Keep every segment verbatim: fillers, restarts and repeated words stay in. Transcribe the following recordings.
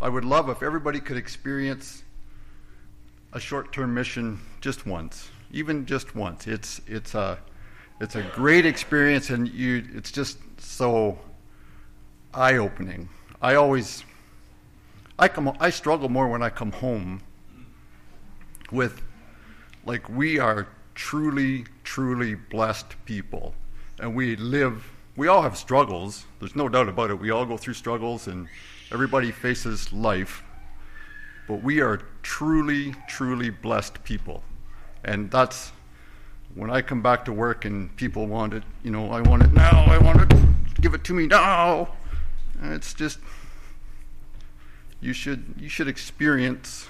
I would love if everybody could experience a short-term mission just once, even just once. It's it's a it's a great experience, and you it's just so eye-opening. I always I come I struggle more when I come home with, like, we are truly truly blessed people, and we live. We all have struggles. There's no doubt about it. We all go through struggles, and everybody faces life. But we are truly, truly blessed people. And that's when I come back to work and people want it, you know, I want it now, I want it, give it to me now. And it's just, you should you should experience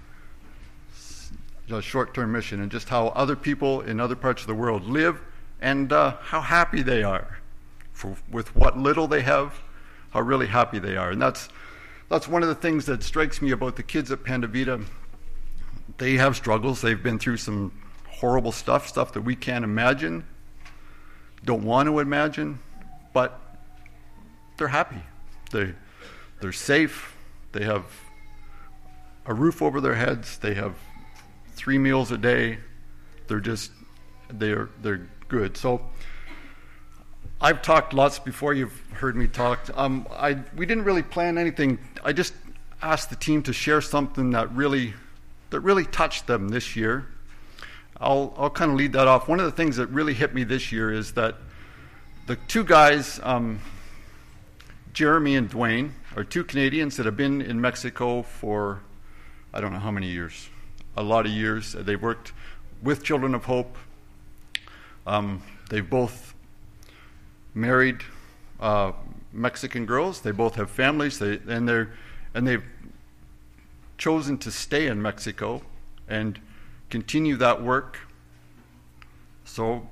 a short-term mission and just how other people in other parts of the world live, and uh, how happy they are for, with what little they have, how really happy they are. And that's That's one of the things that strikes me about the kids at Panda Vida. They have struggles. They've been through some horrible stuff, stuff that we can't imagine, don't want to imagine, but they're happy. They, they're safe. They have a roof over their heads. They have three meals a day. They're just, they're, they're good. So I've talked lots before. You've heard me talk. Um, I we didn't really plan anything. I just asked the team to share something that really, that really touched them this year. I'll I'll kind of lead that off. One of the things that really hit me this year is that the two guys, um, Jeremy and Dwayne, are two Canadians that have been in Mexico for I don't know how many years, a lot of years. They've worked with Children of Hope. Um, they've both married uh, Mexican girls. They both have families. They and they're and they've chosen to stay in Mexico and continue that work. So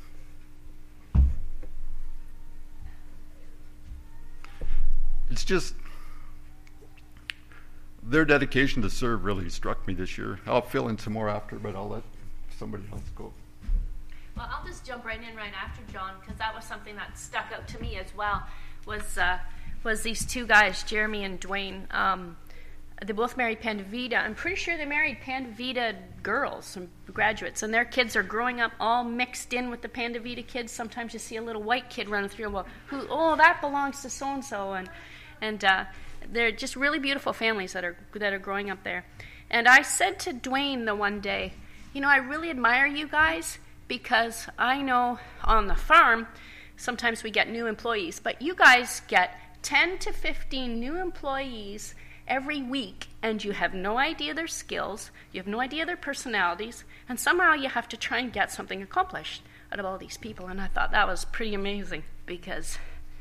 it's just their dedication to serve really struck me this year. I'll fill in some more after, but I'll let somebody else go. Well, I'll just jump right in right after John, because that was something that stuck out to me as well, was uh, was these two guys, Jeremy and Dwayne. Um, they both married Panda Vida. I'm pretty sure they married Panda Vida girls, some graduates, and their kids are growing up all mixed in with the Panda Vida kids. Sometimes you see a little white kid running through, well, who? Oh, that belongs to so-and-so, and and uh, they're just really beautiful families that are that are growing up there. And I said to Dwayne the one day, you know, I really admire you guys, because I know on the farm, sometimes we get new employees, but you guys get ten to fifteen new employees every week, and you have no idea their skills, you have no idea their personalities, and somehow you have to try and get something accomplished out of all these people. And I thought that was pretty amazing, because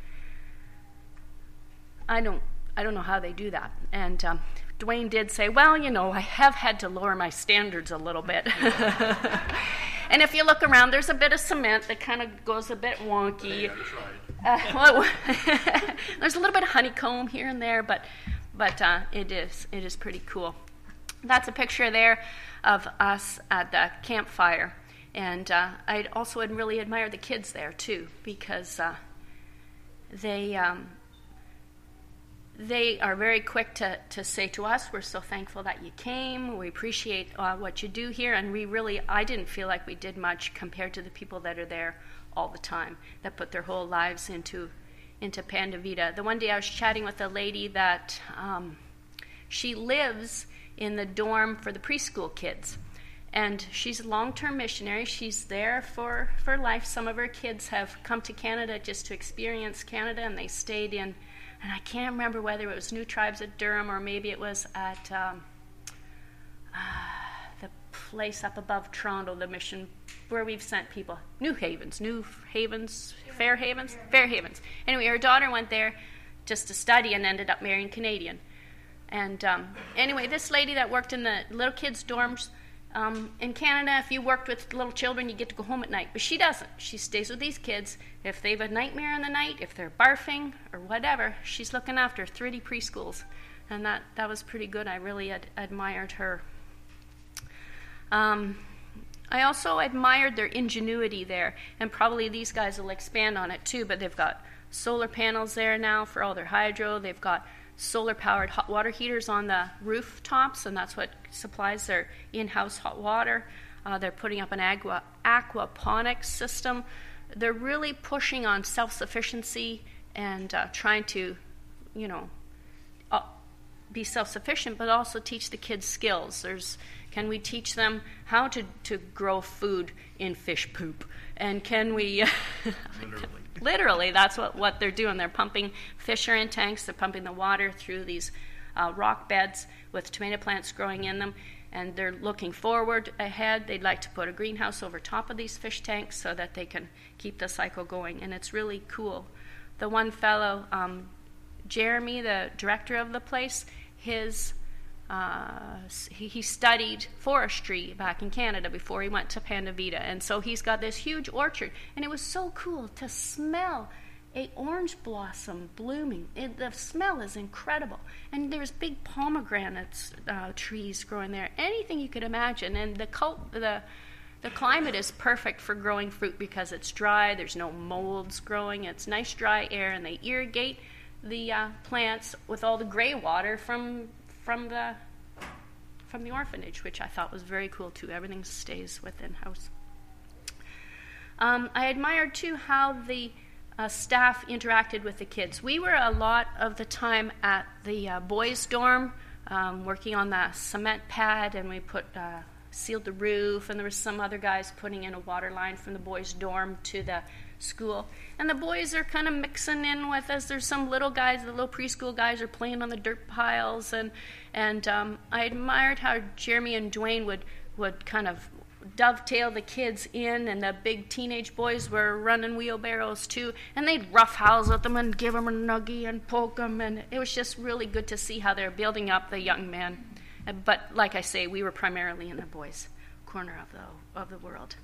I don't, I don't know how they do that. And um, Dwayne did say, well, you know, I have had to lower my standards a little bit. And if you look around, there's a bit of cement that kind of goes a bit wonky. Uh, well, there's a little bit of honeycomb here and there, but but uh, it is it is pretty cool. That's a picture there of us at the campfire, and uh, I also had really admired the kids there too, because uh, they. Um, They are very quick to, to say to us, we're so thankful that you came, we appreciate uh, what you do here, and we really, I didn't feel like we did much compared to the people that are there all the time, that put their whole lives into into Panda Vida. The one day I was chatting with a lady that um, she lives in the dorm for the preschool kids, and she's a long-term missionary. She's there for, for life. Some of her kids have come to Canada just to experience Canada, and they stayed in, and I can't remember whether it was New Tribes at Durham or maybe it was at um, uh, the place up above Toronto, the mission where we've sent people. New Havens, New Havens, Fair Havens? Fair Havens. Anyway, her daughter went there just to study and ended up marrying Canadian. And um, anyway, this lady that worked in the little kids' dorms, Um, in Canada, if you worked with little children, you get to go home at night. But she doesn't. She stays with these kids. If they have a nightmare in the night, if they're barfing or whatever, she's looking after thirty preschools. And that, that was pretty good. I really ad- admired her. Um, I also admired their ingenuity there. And probably these guys will expand on it too, but they've got solar panels there now for all their hydro. They've got solar-powered hot water heaters on the rooftops, and that's what supplies their in-house hot water. Uh, they're putting up an aqua, aquaponics system. They're really pushing on self-sufficiency and uh, trying to, you know, uh, be self-sufficient, but also teach the kids skills. There's, can we teach them how to, to grow food in fish poop? And can we... Literally. Literally, that's what, what they're doing. They're pumping, fish are in tanks, they're pumping the water through these uh, rock beds with tomato plants growing in them, and they're looking forward ahead. They'd like to put a greenhouse over top of these fish tanks so that they can keep the cycle going, and it's really cool. The one fellow, um, Jeremy, the director of the place, his uh, he, he studied forestry back in Canada before he went to Panda Vida, and so he's got this huge orchard, and it was so cool to smell a orange blossom blooming. It, the smell is incredible, and there's big pomegranates uh, trees growing there, anything you could imagine, and the cult, the the climate is perfect for growing fruit because it's dry, there's no molds growing, it's nice dry air, and they irrigate the uh, plants with all the gray water from from the from the orphanage, which I thought was very cool too. Everything stays within house. Um, I admired too how the uh, staff interacted with the kids. We were a lot of the time at the uh, boys' dorm, um, working on the cement pad, and we put uh, sealed the roof, and there was some other guys putting in a water line from the boys' dorm to the school. And the boys are kind of mixing in with us. There's some little guys, the little preschool guys are playing on the dirt piles, and and um, I admired how Jeremy and Dwayne would, would kind of dovetail the kids in, and the big teenage boys were running wheelbarrows too, and they'd roughhouse at them and give them a nuggie and poke them, and it was just really good to see how they're building up the young men. But like I say, we were primarily in the boys' corner of the of the world.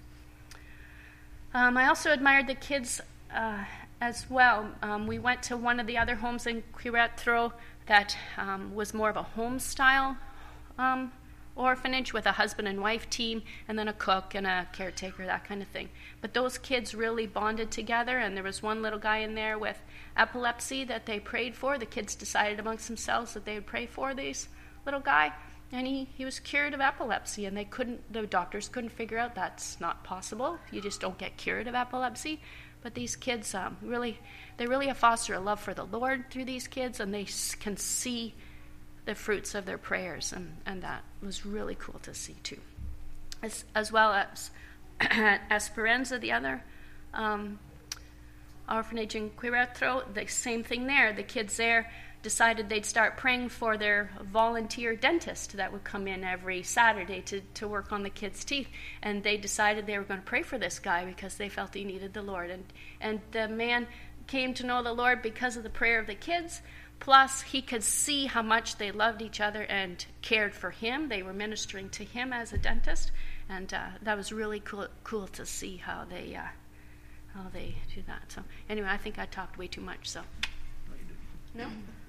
Um, I also admired the kids uh, as well. Um, we went to one of the other homes in Querétaro that um, was more of a home-style um, orphanage with a husband and wife team, and then a cook and a caretaker, that kind of thing. But those kids really bonded together, and there was one little guy in there with epilepsy that they prayed for. The kids decided amongst themselves that they would pray for this little guy, and he, he was cured of epilepsy, and they couldn't, the doctors couldn't figure out that's not possible. You just don't get cured of epilepsy. But these kids um, really, they really foster a love for the Lord through these kids, and they can see the fruits of their prayers, and, and that was really cool to see too. As, as well as Esperanza, the other um, orphanage in Querétaro, the same thing there. The kids there decided they'd start praying for their volunteer dentist that would come in every Saturday to, to work on the kids' teeth. And they decided they were going to pray for this guy because they felt he needed the Lord. And, and the man came to know the Lord because of the prayer of the kids, plus he could see how much they loved each other and cared for him. They were ministering to him as a dentist, and uh, that was really cool, cool to see how they, uh, how they do that. So anyway, I think I talked way too much, so. No?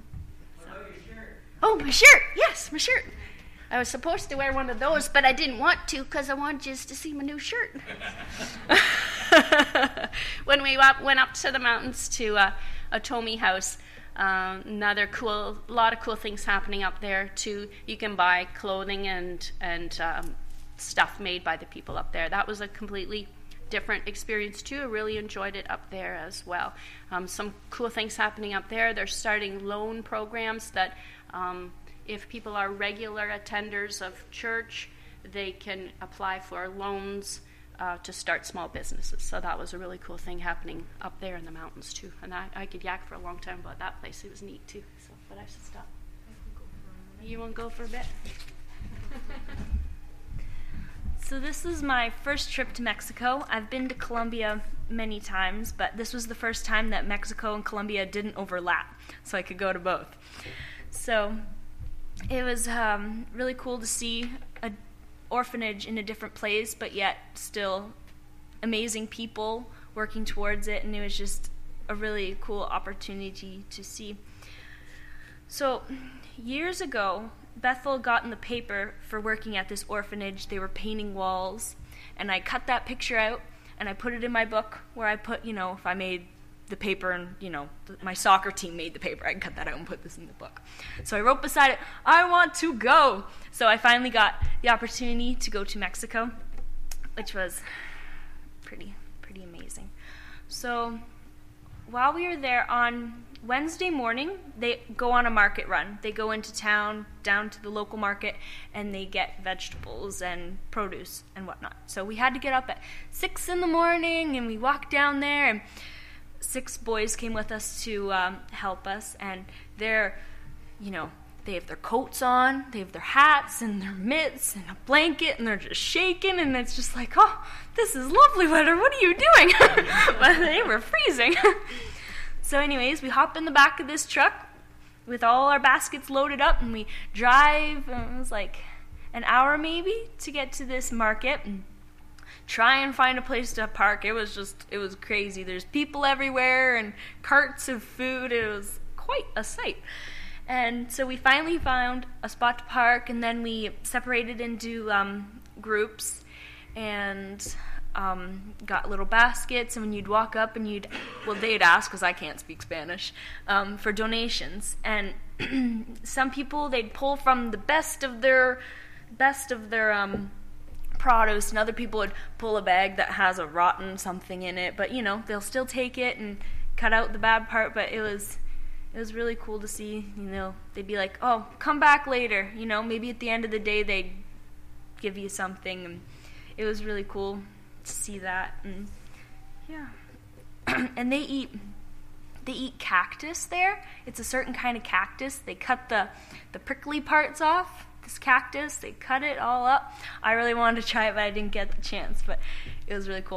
Oh, my shirt. Yes, my shirt. I was supposed to wear one of those, but I didn't want to because I wanted just to see my new shirt. When we went up to the mountains to uh, Atomi House, um, another cool, lot of cool things happening up there too. You can buy clothing and, and um, stuff made by the people up there. That was a completely different experience too. I really enjoyed it up there as well. Um, some cool things happening up there. They're starting loan programs that um, if people are regular attenders of church, they can apply for loans uh, to start small businesses. So that was a really cool thing happening up there in the mountains too. And I, I could yak for a long time about that place. It was neat too. So, but I should stop. You want to go for a bit? So this is my first trip to Mexico. I've been to Colombia many times, but this was the first time that Mexico and Colombia didn't overlap, so I could go to both. So it was um, really cool to see an orphanage in a different place, but yet still amazing people working towards it, and it was just a really cool opportunity to see. So years ago, Bethel got in the paper for working at this orphanage. They were painting walls, and I cut that picture out, and I put it in my book where I put, you know, if I made the paper, and, you know, my soccer team made the paper. I can cut that out and put this in the book. So I wrote beside it, I want to go. So I finally got the opportunity to go to Mexico, which was pretty, pretty amazing. So while we were there on Wednesday morning, they go on a market run. They go into town, down to the local market, and they get vegetables and produce and whatnot. So we had to get up at six in the morning, and we walked down there, and six boys came with us to um, help us, and they're, you know, they have their coats on, they have their hats and their mitts and a blanket, and they're just shaking, and it's just like, oh, this is lovely weather, what are you doing? But they were freezing. So anyways, we hop in the back of this truck with all our baskets loaded up, and we drive, and it was like an hour maybe to get to this market and try and find a place to park. It was just, it was crazy. There's people everywhere and carts of food. It was quite a sight. And so we finally found a spot to park, and then we separated into um, groups and um, got little baskets. And when you'd walk up and you'd, well, they'd ask, because I can't speak Spanish, um, for donations. And some people, they'd pull from the best of their, best of their um, produce, and other people would pull a bag that has a rotten something in it. But, you know, they'll still take it and cut out the bad part. But it was... It was really cool to see, you know, they'd be like, oh, come back later, you know, maybe at the end of the day they'd give you something, and it was really cool to see that, and yeah. And they eat, they eat cactus there. It's a certain kind of cactus. They cut the, the prickly parts off, this cactus, they cut it all up. I really wanted to try it, but I didn't get the chance, but it was really cool.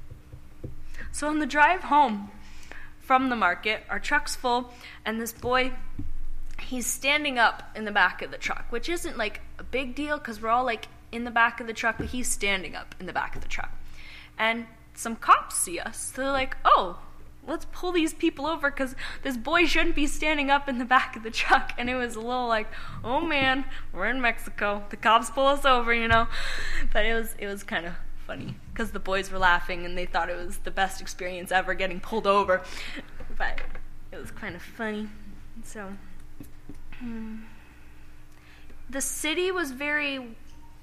So on the drive home from the market, our truck's full, and this boy, he's standing up in the back of the truck, which isn't like a big deal because we're all like in the back of the truck, but he's standing up in the back of the truck. And some cops see us, so they're like, oh, let's pull these people over because this boy shouldn't be standing up in the back of the truck. And it was a little like, oh man, we're in Mexico, the cops pull us over, you know. But it was it was kind of funny because the boys were laughing and they thought it was the best experience ever getting pulled over, but it was kind of funny. So hmm. The city was very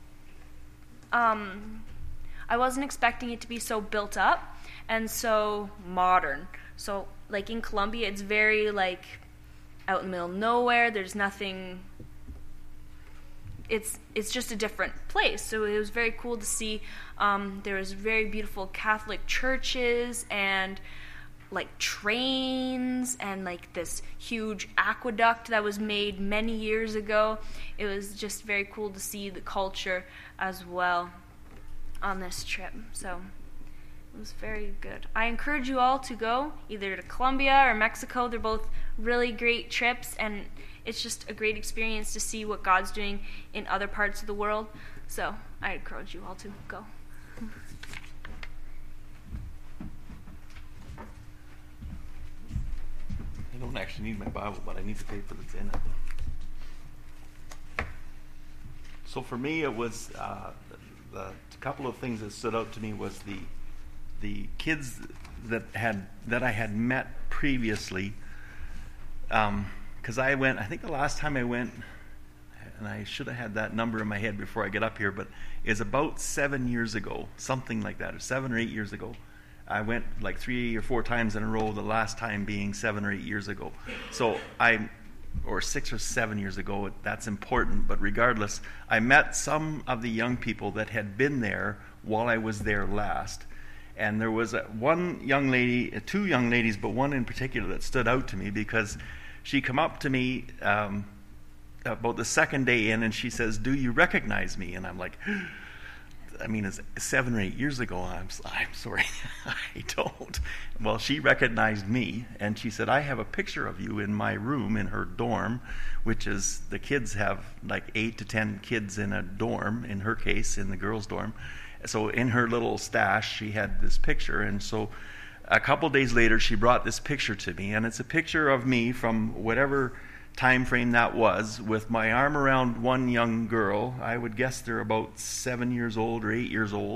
um I wasn't expecting it to be so built up and so modern. So like in Colombia, it's very like out in the middle of nowhere. There's nothing. It's it's just a different place. So it was very cool to see. Um, there was very beautiful Catholic churches and like trains and like this huge aqueduct that was made many years ago. It was just very cool to see the culture as well on this trip. So it was very good. I encourage you all to go either to Colombia or Mexico. They're both really great trips, and it's just a great experience to see what God's doing in other parts of the world. So I encourage you all to go. I don't actually need my Bible, but I need the paper that's in it. So for me, it was uh, the, the couple of things that stood out to me was the the kids that had that I had met previously. Um, Because I went, I think the last time I went, and I should have had that number in my head before I get up here, but is about seven years ago, something like that, or seven or eight years ago. I went like three or four times in a row, the last time being seven or eight years ago. So I, or six or seven years ago, that's important, but regardless, I met some of the young people that had been there while I was there last. And there was a, one young lady, two young ladies, but one in particular that stood out to me because she come up to me um, about the second day in, and she says, "Do you recognize me?" And I'm like, I mean, it's seven or eight years ago. I'm, I'm sorry, I don't. Well, she recognized me, and she said, "I have a picture of you in my room in her dorm," which is, the kids have like eight to ten kids in a dorm, in her case, in the girls' dorm. So in her little stash, she had this picture, and so a couple days later, she brought this picture to me, and it's a picture of me from whatever time frame that was, with my arm around one young girl. I would guess they're about seven years old or eight years old,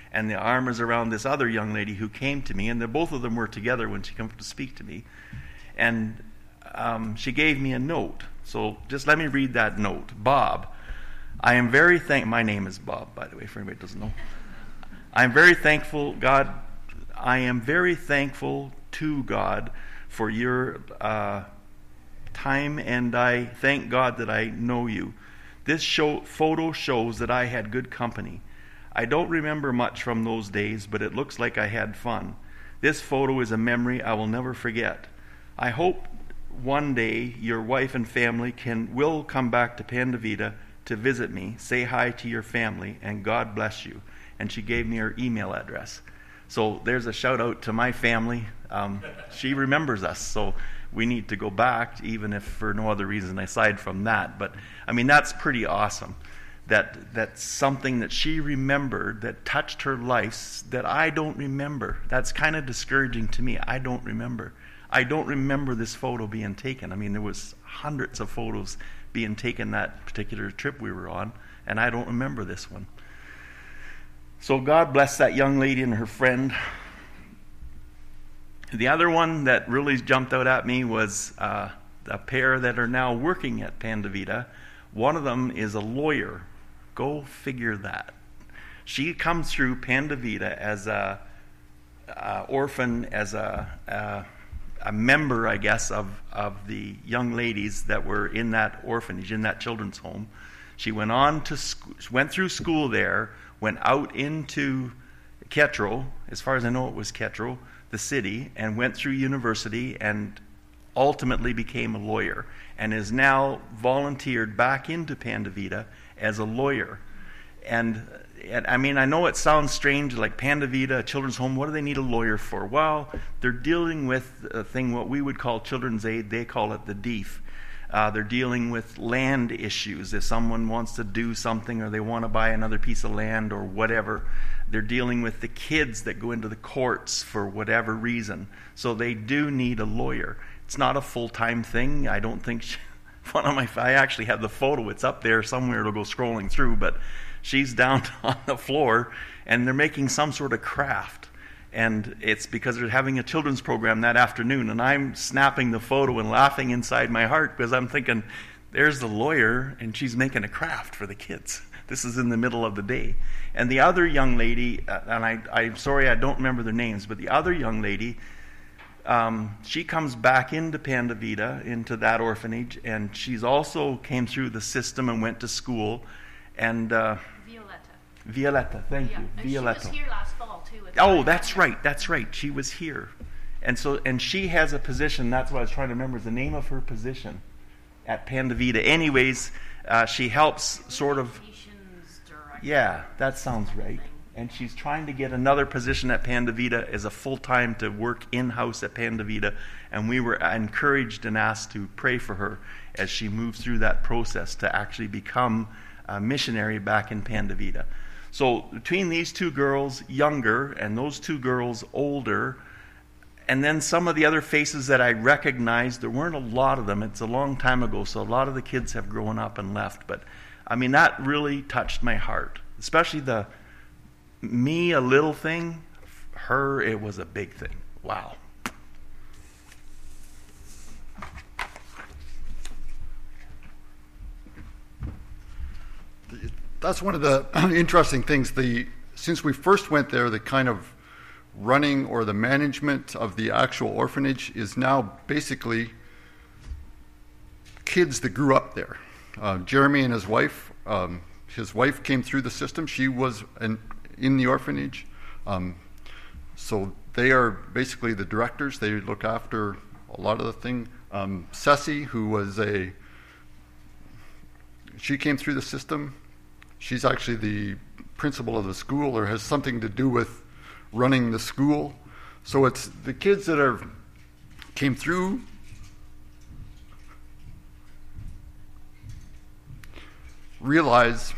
and the arm is around this other young lady who came to me, and the, both of them were together when she came to speak to me. And um, she gave me a note. So just let me read that note. Bob, I am very thank. My name is Bob, by the way, for anybody who doesn't know. I am very thankful, God. I am very thankful to God for your uh, time, and I thank God that I know you. This show, photo shows that I had good company. I don't remember much from those days, but it looks like I had fun. This photo is a memory I will never forget. I hope one day your wife and family can will come back to Panda Vida to visit me. Say hi to your family, and God bless you. And she gave me her email address. So there's a shout out to my family. Um, she remembers us, so we need to go back, even if for no other reason aside from that. But I mean, that's pretty awesome. That that's something that she remembered that touched her life that I don't remember. That's kind of discouraging to me. I don't remember. I don't remember this photo being taken. I mean, there was hundreds of photos being taken that particular trip we were on, and I don't remember this one. So God bless that young lady and her friend. The other one that really jumped out at me was uh, a pair that are now working at Panda Vida. One of them is a lawyer. Go figure that. She comes through Panda Vida as a, a orphan, as a, a a member, I guess, of, of the young ladies that were in that orphanage, in that children's home. She went on to sc- went through school there, went out into Ketro, as far as I know it was Ketro, the city, and went through university and ultimately became a lawyer, and is now volunteered back into Panda Vida as a lawyer. And, and I mean, I know it sounds strange, like Panda Vida, a children's home, what do they need a lawyer for? Well, they're dealing with a thing, what we would call children's aid, they call it the D E F. Uh, they're dealing with land issues. If someone wants to do something or they want to buy another piece of land or whatever, they're dealing with the kids that go into the courts for whatever reason. So they do need a lawyer. It's not a full-time thing. I don't think she, one of my, I actually have the photo. It's up there somewhere. It'll go scrolling through, but she's down on the floor and they're making some sort of craft. And it's because they're having a children's program that afternoon, and I'm snapping the photo and laughing inside my heart because I'm thinking, there's the lawyer, and she's making a craft for the kids. This is in the middle of the day. And the other young lady, uh, and I, I'm sorry I don't remember their names, but the other young lady, um, she comes back into Panda Vida, into that orphanage, and she's also came through the system and went to school. And uh, Violetta. Violetta, thank Yeah, you. and Violetta. she was here last fall too. with Oh, my that's family. right. That's right. She was here. And so, and she has a position, that's what I was trying to remember, is the name of her position at Panda Vida. Anyways, uh, she helps sort of, Communications director. yeah, that sounds right. And she's trying to get another position at Panda Vida as a full-time to work in-house at Panda Vida. And we were encouraged and asked to pray for her as she moves through that process to actually become a missionary back in Panda Vida. So between these two girls, younger, and those two girls, older, and then some of the other faces that I recognized, there weren't a lot of them. It's a long time ago, so a lot of the kids have grown up and left. But, I mean, that really touched my heart, especially the me, a little thing, her, it was a big thing. Wow. That's one of the interesting things. The since we first went there, the kind of running or the management of the actual orphanage is now basically kids that grew up there. Uh, Jeremy and his wife, um, his wife came through the system. She was an, in the orphanage. Um, so they are basically the directors. They look after a lot of the thing. Um, Ceci, who was a, she came through the system. She's actually the principal of the school, or has something to do with running the school. So it's the kids that are came through realize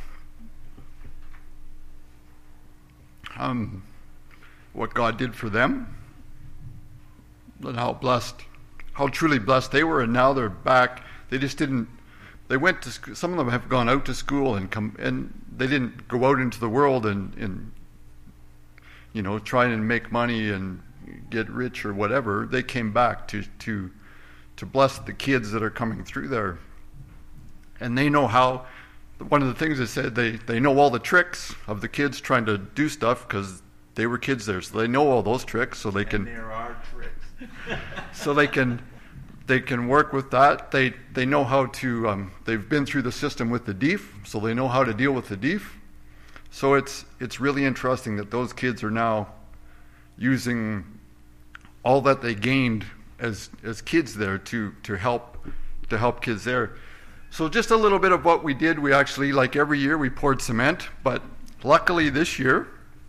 um, what God did for them and how blessed, how truly blessed they were, and now they're back. They just didn't. They went to school. Some of them have gone out to school and come, and they didn't go out into the world and, and you know, trying to make money and get rich or whatever. They came back to to to bless the kids that are coming through there. And they know how, one of the things they said, they, they know all the tricks of the kids trying to do stuff because they were kids there. So they know all those tricks, so they can... And there are tricks. so they can they can work with that. They they know how to, um, they've been through the system with the D E F, so they know how to deal with the D E F. So it's it's really interesting that those kids are now using all that they gained as as kids there to to help to help kids there. So just a little bit of what we did. We actually, like every year, we poured cement, but luckily this year,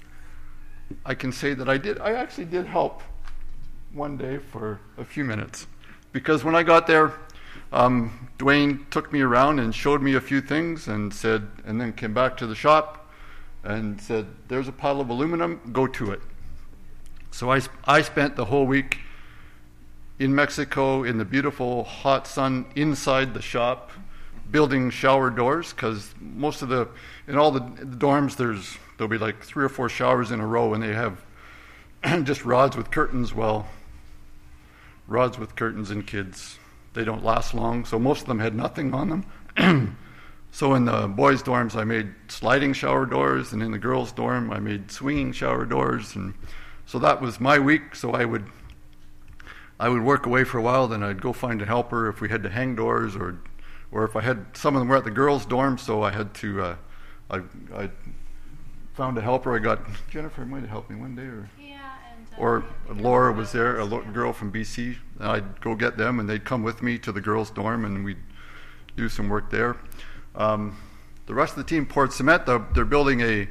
I can say that I did. I actually did help one day for a few minutes, because when I got there, um, Dwayne took me around and showed me a few things, and said, and then came back to the shop and said, "There's a pile of aluminum. Go to it." So I I spent the whole week in Mexico in the beautiful hot sun inside the shop, building shower doors, because most of the, in all the, the dorms, there's there'll be like three or four showers in a row, and they have just rods with curtains. Well, rods with curtains and kids, they don't last long, so most of them had nothing on them. So in the boys' dorms, I made sliding shower doors, and in the girls' dorm, I made swinging shower doors, and so that was my week. So I would I would work away for a while, then I'd go find a helper if we had to hang doors, or or if I had, some of them were at the girls' dorm, so I had to, uh, I, I found a helper. I got, Jennifer might have helped me one day, or Yeah, and uh, or Laura was there, a lo- girl from B C. And I'd go get them, and they'd come with me to the girls' dorm, and we'd do some work there. Um, the rest of the team poured cement. They're, they're building a,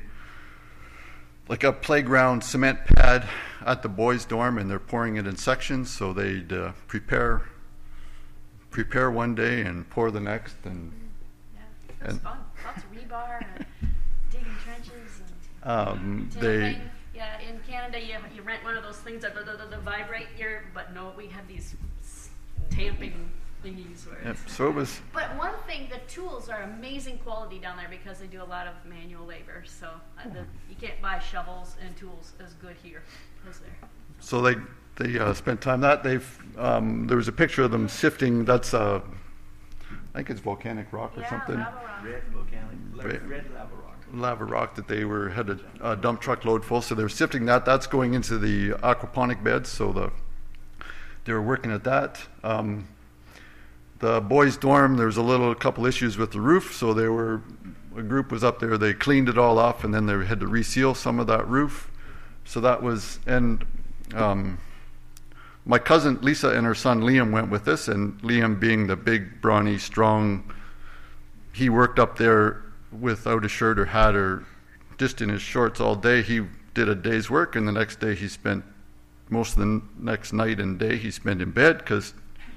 like a playground cement pad at the boys' dorm, and they're pouring it in sections, so they'd uh, prepare prepare one day and pour the next. And Yeah, it was and- fun. Lots of rebar and digging trenches and um, they tamping. Yeah, in Canada, you you rent one of those things that, that, that, that vibrate your, but no, we have these s- tamping thingies where yep, it's- so it was But one thing, the tools are amazing quality down there because they do a lot of manual labor. So uh, the, you can't buy shovels and tools as good here as there. so they they uh, spent time that they've um, there was a picture of them sifting. That's uh, I think it's volcanic rock or Yeah, something. lava rock. Red volcanic, Red- red lava rock. Lava rock that they were had a, a dump truck load full, so they were sifting that. That's going into the aquaponic beds, so the they were working at that. Um, the boys' dorm, there was a little a couple issues with the roof, so they were a group was up there. They cleaned it all off, and then they had to reseal some of that roof. So that was and um, my cousin Lisa and her son Liam went with us, and Liam, being the big, brawny, strong, he worked up there without a shirt or hat or just in his shorts all day. He did a day's work, and the next day he spent most of the n- next night and day he spent in bed, because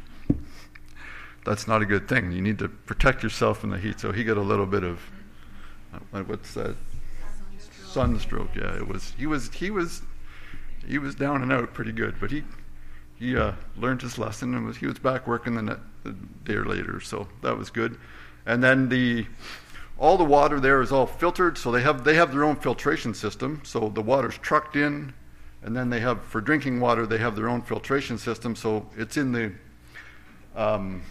that's not a good thing. You need to protect yourself from the heat. So he got a little bit of uh, what's that? Sunstroke. Yeah, it was. He was. He was. He was down and out pretty good, but he he uh, learned his lesson, and was he was back working the, ne- the day later. So that was good. And then the all the water there is all filtered, so they have they have their own filtration system. So the water's trucked in, and then they have, for drinking water, they have their own filtration system. So it's in the um,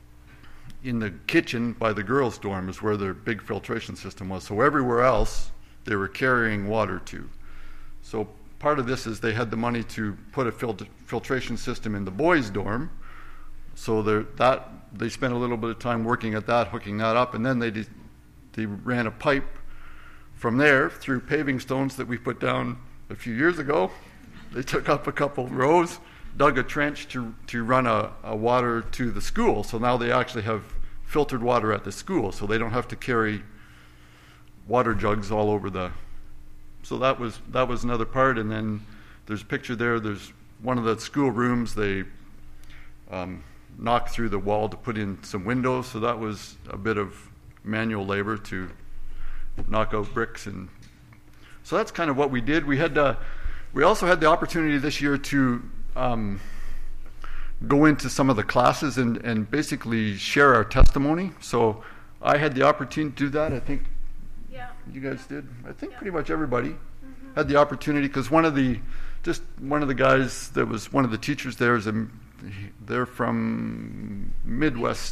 in the kitchen by the girls' dorm is where their big filtration system was. So everywhere else they were carrying water to. So part of this is they had the money to put a filter, filtration system in the boys' dorm. So that they spent a little bit of time working at that, hooking that up, and then they did, they ran a pipe from there through paving stones that we put down a few years ago. They took up a couple rows, dug a trench to to run a, a water to the school. So now they actually have filtered water at the school, so they don't have to carry water jugs all over the. So that was that was another part. And then there's a picture there. There's one of the school rooms. They um, knocked through the wall to put in some windows. So that was a bit of manual labor to knock out bricks. And so that's kind of what we did. We had uh, we also had the opportunity this year to um, go into some of the classes and, and basically share our testimony. So I had the opportunity to do that. I think Yeah. you guys did. I think Yeah. pretty much everybody. Mm-hmm. had the opportunity, because one of the just one of the guys that was one of the teachers there is a, they're from Midwest.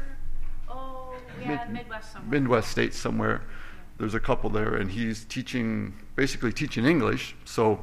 Oh, yeah, Mid, Midwest somewhere. Midwest states somewhere. There's a couple there, and he's teaching, basically teaching English. So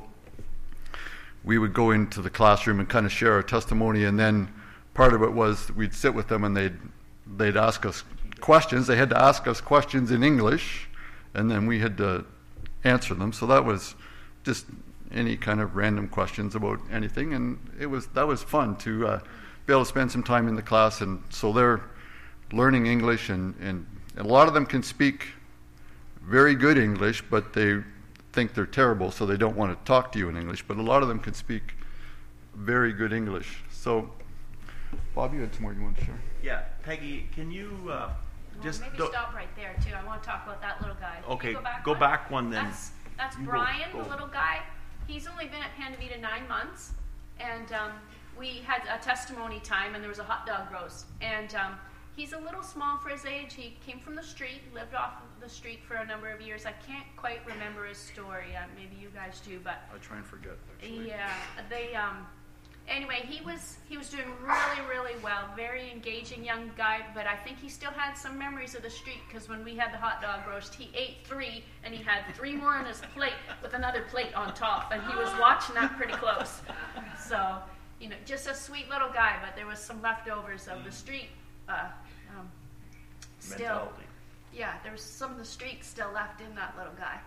we would go into the classroom and kind of share our testimony, and then part of it was we'd sit with them and they'd they'd ask us questions. They had to ask us questions in English, and then we had to answer them. So that was just any kind of random questions about anything, and it was that was fun to uh, be able to spend some time in the class. And so they're learning English, and, and a lot of them can speak very good English, but they think they're terrible, so they don't want to talk to you in English. But a lot of them can speak very good English. So, Bob, you had some more you want to share? Yeah, Peggy, can you uh, Well, just maybe do- stop right there too. I want to talk about that little guy. Can Okay, you go back go one? back one then. That's that's You go- Brian, go. the little guy. He's only been at Panda Vida nine months, and um, we had a testimony time, and there was a hot dog roast. And um, he's a little small for his age. He came from the street, lived off of the street for a number of years. I can't quite remember his story. Uh, maybe you guys do, but I try and forget, actually. yeah, they. Um, anyway, he was he was doing really really well. Very engaging young guy, but I think he still had some memories of the street, because when we had the hot dog roast, he ate three and he had three more on his plate with another plate on top, and he was watching that pretty close. So, you know, just a sweet little guy, but there was some leftovers of the street. Uh, um, still, mentality? yeah, there was some of the street still left in that little guy,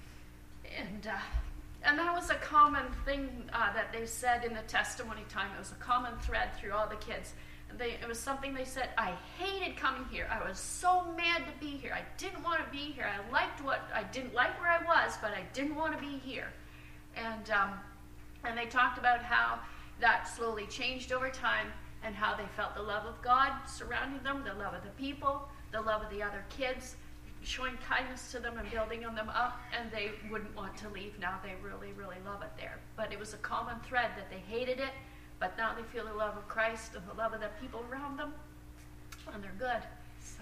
and. Uh, And that was a common thing uh, that they said in the testimony time. It was a common thread through all the kids. They, it was something they said, I hated coming here. I was so mad to be here. I didn't want to be here. I liked what, I didn't like where I was, but I didn't want to be here. And, um, and they talked about how that slowly changed over time, and how they felt the love of God surrounding them, the love of the people, the love of the other kids, showing kindness to them and building them up, and they wouldn't want to leave. Now they really, really love it there. But it was a common thread that they hated it, but now they feel the love of Christ and the love of the people around them, and they're good. So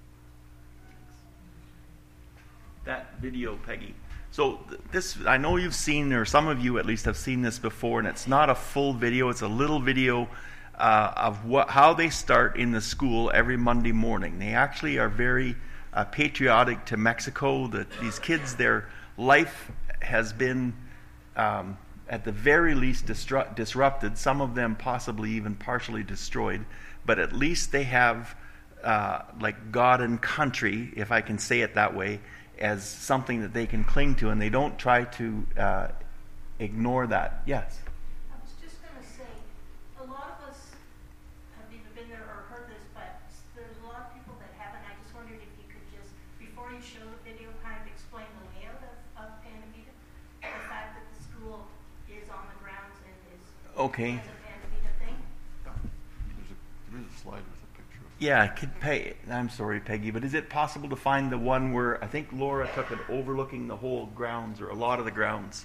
that video, Peggy. So th- this, I know you've seen, or some of you at least have seen this before, and it's not a full video. It's a little video uh, of what how they start in the school every Monday morning. They actually are very Uh, patriotic to Mexico. That these kids, their life has been um, at the very least distru- disrupted, some of them possibly even partially destroyed, but at least they have uh, like God and country, if I can say it that way, as something that they can cling to, and they don't try to uh, ignore that. Yes? I was just going to say, a lot of us have either been there or heard this, but there's a lot of people that haven't. I just wondered if you could just, before you show the video, kind of explain the layout of, of Panda Vida, the fact that the school is on the grounds and is Okay. as a Panda Vida thing. There's a, there's a slide with a picture of it. Yeah, could pay, I'm sorry, Peggy, but is it possible to find the one where I think Laura took it overlooking the whole grounds, or a lot of the grounds?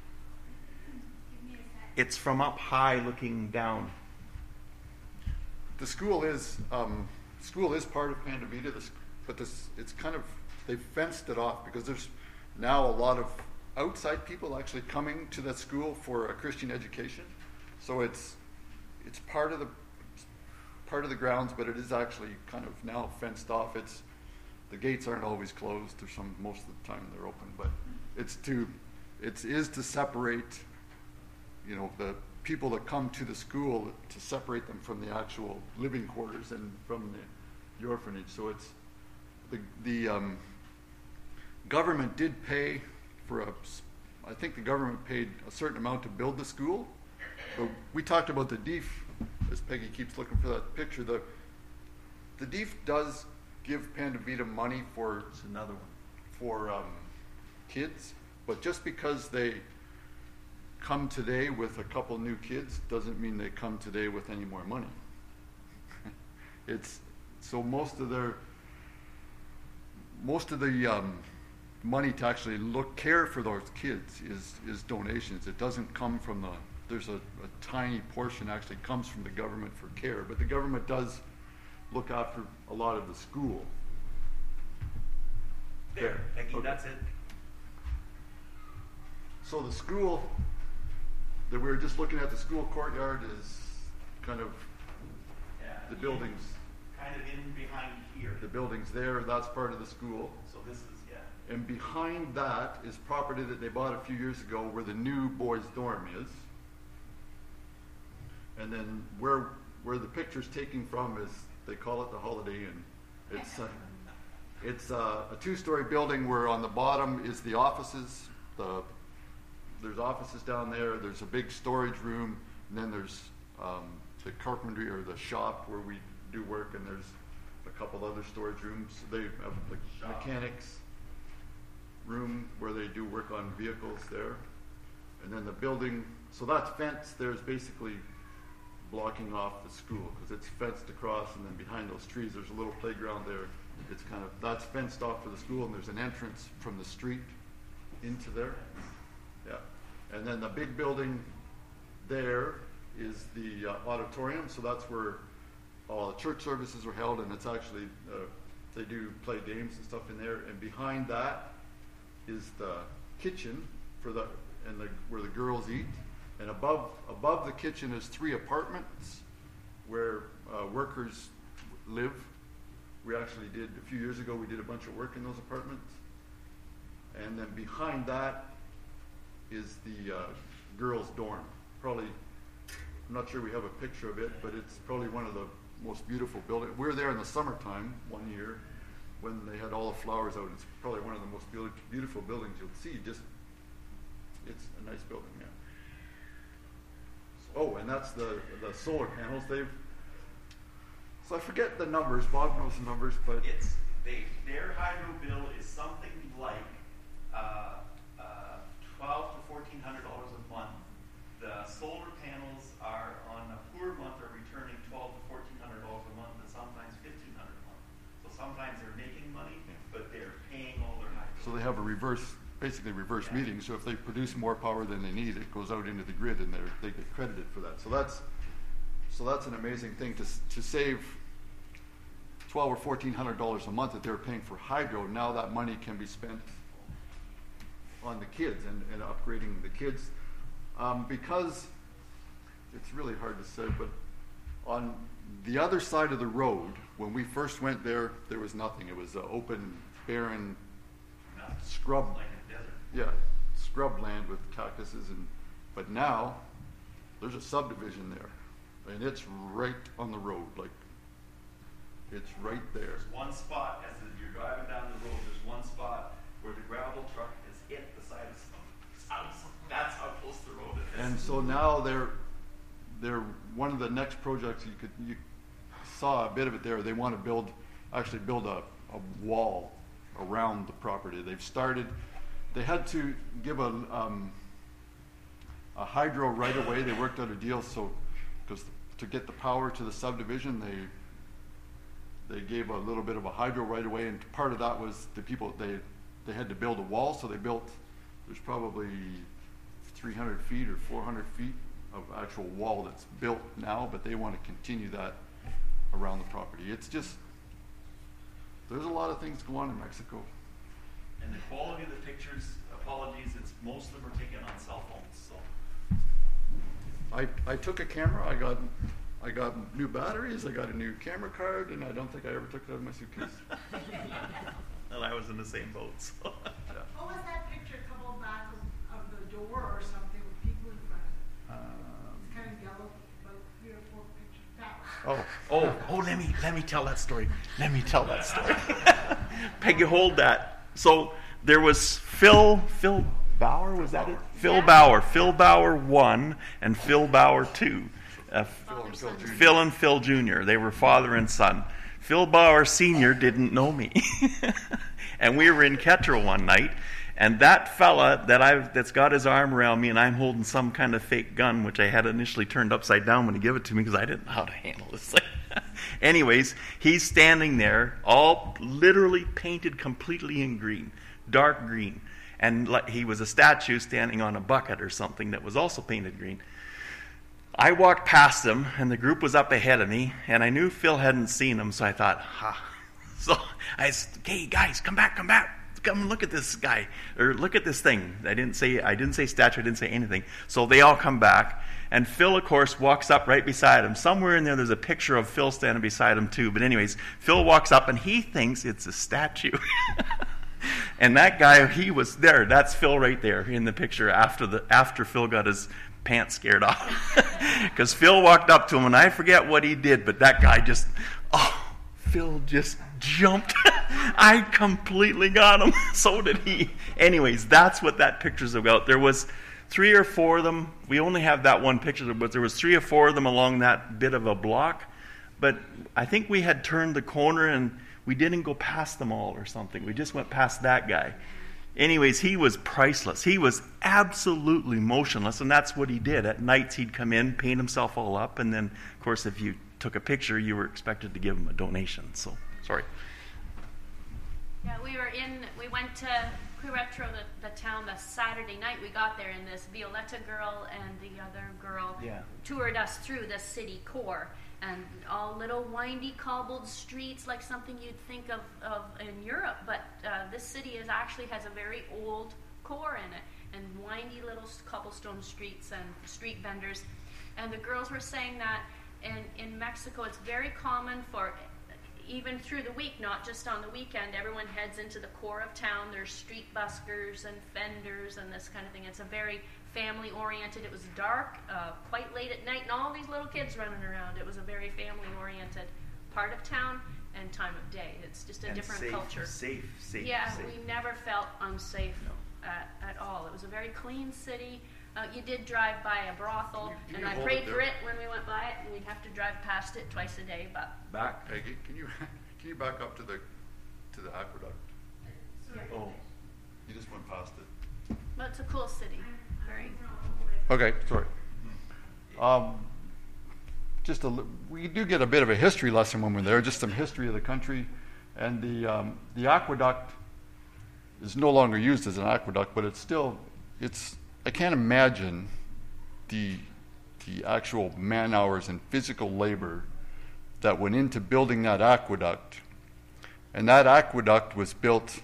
It's from up high looking down. The school is um, school is part of Panda Vida, this, but this it's kind of they've fenced it off, because there's now a lot of outside people actually coming to that school for a Christian education. So it's it's part of the part of the grounds, but it is actually kind of now fenced off. It's the gates aren't always closed, or some most of the time they're open, but it's to it is to separate, you know, the people that come to the school, to separate them from the actual living quarters and from the, the orphanage. So it's the the um, government did pay for a, I think the government paid a certain amount to build the school. But we talked about the D E F, as Peggy keeps looking for that picture. The the D E F does give Panda Vida money for It's another one. for um, kids, but just because they come today with a couple new kids doesn't mean they come today with any more money. It's so most of their most of the um, money to actually look care for those kids is is donations. It doesn't come from the there's a, a tiny portion actually comes from the government for care, but the government does look after a lot of the school. There, Peggy, Okay. that's it. so the school that we were just looking at, the school courtyard is kind of Yeah, the buildings. Kind of in behind here. The buildings there, that's part of the school. So this is, yeah. And behind that is property that they bought a few years ago where the new boys' dorm is. And then where where the picture's taken from is, they call it the Holiday Inn. It's uh, it's uh, a two-story building where on the bottom is the offices. The there's offices down there. There's a big storage room, and then there's um, the carpentry or the shop where we do work, and there's a couple other storage rooms. They have like mechanics room where they do work on vehicles there, and then the building. So that's fenced. There's basically blocking off the school because it's fenced across, and then behind those trees there's a little playground there. It's kind of that's fenced off for the school, and there's an entrance from the street into there. Yeah, and then the big building there is the uh, auditorium. So that's where all the church services are held, and it's actually uh, they do play games and stuff in there. And behind that is the kitchen for the and the where the girls eat. And above above the kitchen is three apartments where uh, workers live. We actually did a few years ago. We did a bunch of work in those apartments. And then behind that is the uh, girls' dorm. Probably, I'm not sure we have a picture of it, but it's probably one of the most beautiful buildings. We were there in the summertime one year when they had all the flowers out. It's probably one of the most beautiful, beautiful buildings you'll see. Just, it's a nice building, yeah. Oh, and that's the the solar panels. They've so I forget the numbers. Bob knows the numbers, but It's they their hydro bill is something like uh, uh, twelve to fourteen hundred dollars a month. The solar panels are on a poor month are returning twelve to fourteen hundred dollars a month, and sometimes fifteen hundred a month. So sometimes they're making money, but they're paying all their hydro. so they have a reverse, basically reverse Yeah. meeting. So if they produce more power than they need, it goes out into the grid, and they they get credited for that. So that's so that's an amazing thing to to save twelve or fourteen hundred dollars a month that they're paying for hydro. Now that money can be spent on the kids and, and upgrading the kids, um, because it's really hard to say, but on the other side of the road, when we first went there, there was nothing. It was an open, barren Nothing. scrub, Like a desert. yeah, scrub land with cactuses, and but now there's a subdivision there, and it's right on the road, like it's right there. There's one spot as you're driving down the road. There's one spot where the gravel truck has hit the side of someone's house. That's how close the road is. And so now they're they're one of the next projects you could you saw a bit of it there. They want to build actually build a, a wall around the property. They've started. They had to give a um, a hydro right away. They worked out a deal so because to get the power to the subdivision, they they gave a little bit of a hydro right away, and part of that was the people they they had to build a wall. So they built. There's probably three hundred feet or four hundred feet of actual wall that's built now, but they want to continue that around the property. It's just, there's a lot of things go on in Mexico. And the quality of the pictures, apologies, it's most of them are taken on cell phones. So I, I took a camera, I got I got new batteries, I got a new camera card, and I don't think I ever took it out of my suitcase. and I was in the same boat. So. Yeah. What was that picture couple back of, of the door or something with people in front of it? Um, It's kind of yellow, but three or four pictures. That one. oh, Oh, oh, let me let me tell that story. Let me tell that story. Peggy, hold that. So there was Phil Phil Bauer, was that it? Phil Bauer. Phil Bauer one and Phil Bauer two. Uh, Phil and Phil Junior Phil and Phil Junior They were father and son. Phil Bauer Senior didn't know me. And we were in Ketrel one night, and that fella that I've that's got his arm around me and I'm holding some kind of fake gun, which I had initially turned upside down when he gave it to me because I didn't know how to handle this thing. Anyways, he's standing there, all literally painted completely in green, dark green. And like he was a statue standing on a bucket or something that was also painted green. I walked past him, and the group was up ahead of me, and I knew Phil hadn't seen him, so I thought, ha. So I said, hey, guys, come back, come back. come look at this guy, or look at this thing. I didn't say I didn't say statue, I didn't say anything. So they all come back, and Phil, of course, walks up right beside him. Somewhere in there, there's a picture of Phil standing beside him too. But anyways, Phil walks up, and he thinks it's a statue. And that guy, he was there. That's Phil right there in the picture after the after Phil got his pants scared off. Because Phil walked up to him, and I forget what he did, but that guy just, oh, Phil just jumped. I completely got him. So did he. Anyways, that's what that picture's about. There was three or four of them. We only have that one picture, but there was three or four of them along that bit of a block. But I think we had turned the corner, and we didn't go past them all or something. We just went past that guy. Anyways, he was priceless. He was absolutely motionless, and that's what he did. At nights, he'd come in, paint himself all up, and then, of course, if you took a picture, you were expected to give him a donation. So, sorry. Yeah, we were in, we went to Querétaro, the, the town, the Saturday night we got there, and this Violetta girl and the other girl Yeah. toured us through the city core. And all little windy cobbled streets, like something you'd think of, of in Europe. But uh, this city is actually has a very old core in it, and windy little cobblestone streets and street vendors. And the girls were saying that in, in Mexico, it's very common for, even through the week, not just on the weekend, everyone heads into the core of town. There's street buskers and vendors and this kind of thing. It's a very family-oriented. It was dark, uh, quite late at night, and all these little kids running around. It was a very family-oriented part of town and time of day. It's just a And different safe, culture. Safe, safe, Yeah, safe. we never felt unsafe at, at all. It was a very clean city. Uh, you did drive by a brothel, Can you- can and you I hold prayed it for there? it when we went by it, and we'd have to drive past it twice a day. But Back. Peggy, can you can you back up to the to the aqueduct? Oh. You just went past it. but it's a cool city. Very. Okay, sorry. Um, just a, li- we do get a bit of a history lesson when we're there, just some history of the country, and the um, the aqueduct is no longer used as an aqueduct, but it's still it's. I can't imagine the the actual man hours and physical labor that went into building that aqueduct, and that aqueduct was built.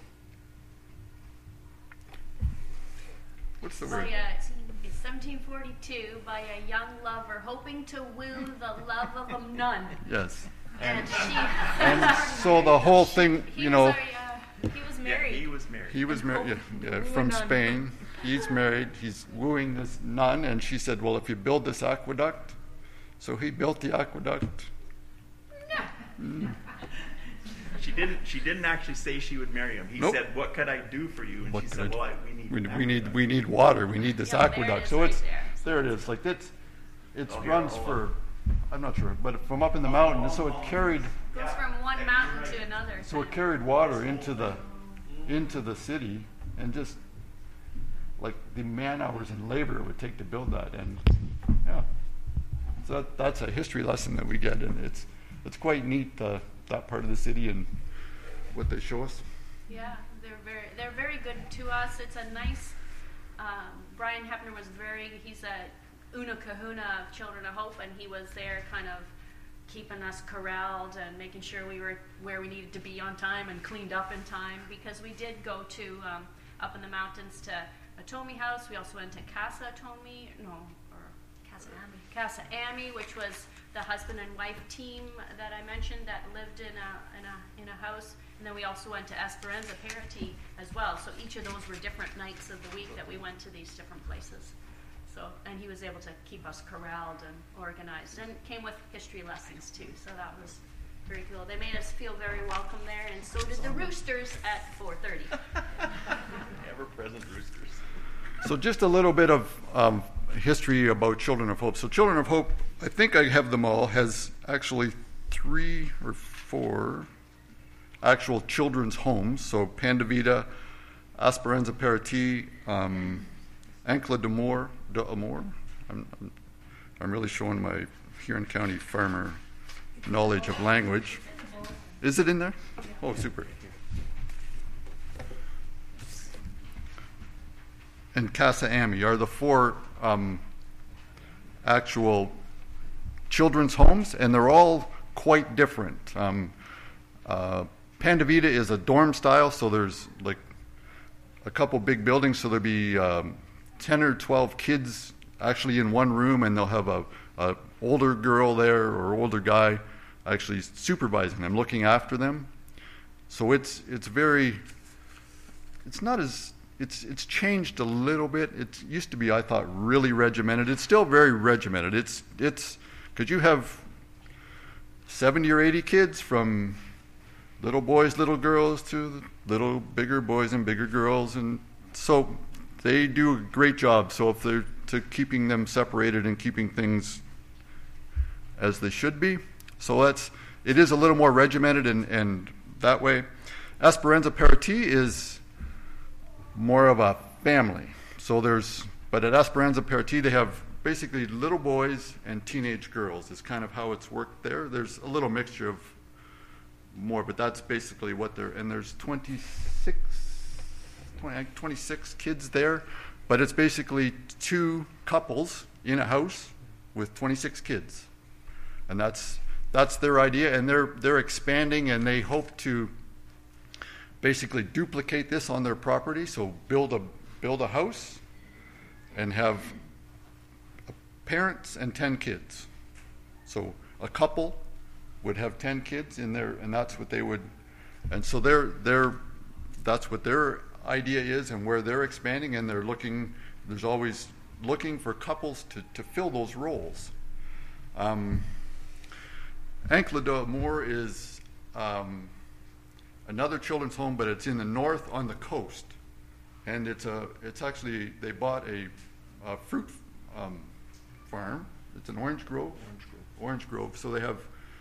What's the By word? a, seventeen forty-two, by a young lover hoping to woo the love of a nun. Yes. And she. And so the whole thing, he you was know, our, uh, he was Yeah, married. he was married. he was married yeah, yeah, from Wooing a nun. Spain. He's married. He's wooing this nun, and she said, "Well, if you build this aqueduct," so he built the aqueduct. She didn't. She didn't actually say she would marry him. He Nope. said, "What could I do for you?" And What she could said, I do? "Well, I, we need. We, an we need aqueduct." we need water. We need this Yeah, there it aqueduct. is So right it's there. there. It is. Like it's it Oh, here, runs hold for I'm not sure, but from up in the mountain. So it carried Goes from one mountain to another. so it carried water into the into the city, and just like the man hours and labor it would take to build that. And yeah, so that, that's a history lesson that we get, and it's it's quite neat, uh, that part of the city and what they show us. Yeah, they're very they're very good to us. It's a nice. Um, Brian Hepner was very. He's a Una Kahuna of Children of Hope, and he was there, kind of keeping us corralled and making sure we were where we needed to be on time and cleaned up in time. Because we did go to um, up in the mountains to Atomi House. We also went to Casa Atomi, no, or Casa Ami. Casa Ami, which was the husband and wife team that I mentioned that lived in a in a in a house. And then we also went to Esperanza Parity as well. So each of those were different nights of the week that we went to these different places. So, and he was able to keep us corralled and organized, and came with history lessons too. So that was very cool. They made us feel very welcome there, and so did the Roosters at four thirty. Ever-present roosters. So just a little bit of um, history about Children of Hope. So Children of Hope, I think I have them all, has actually three or four actual children's homes. So Panda Vida, Esperanza Parity, um, Ancla d'Amour, d'Amour. I'm, I'm, I'm really showing my Huron County farmer knowledge of language. Is it in there? Oh, super. And Casa Ami are the four um, actual children's homes, and they're all quite different. Um, uh, Panda Vida is a dorm style, so there's like a couple big buildings, so there'll be um, ten or twelve kids actually in one room, and they'll have a, a older girl there or older guy actually supervising them, looking after them. So it's it's very, it's not as, it's it's changed a little bit. It used to be, I thought, really regimented. It's still very regimented. It's, it's, because you have seventy or eighty kids, from little boys, little girls, to little bigger boys and bigger girls, and so they do a great job. So if they're to keeping them separated and keeping things as they should be, so that's, it is a little more regimented and, and that way. Esperanza Parati is more of a family. So there's, but at Esperanza Parati they have basically little boys and teenage girls is kind of how it's worked there. There's a little mixture of more, but that's basically what they're, and there's twenty-six, twenty, twenty-six kids there, but it's basically two couples in a house with twenty-six kids. And that's that's their idea, and they're they're expanding, and they hope to basically duplicate this on their property. So build a build a house and have parents and ten kids. So a couple would have ten kids in there, and that's what they would, and so they're they're that's what their idea is, and where they're expanding, and they're looking, there's always looking for couples to, to fill those roles. Um, Ancla d'Amour is um, another children's home, but it's in the north on the coast, and it's a it's actually, they bought a, a fruit um, farm. It's an orange grove, orange grove, orange grove. So they have,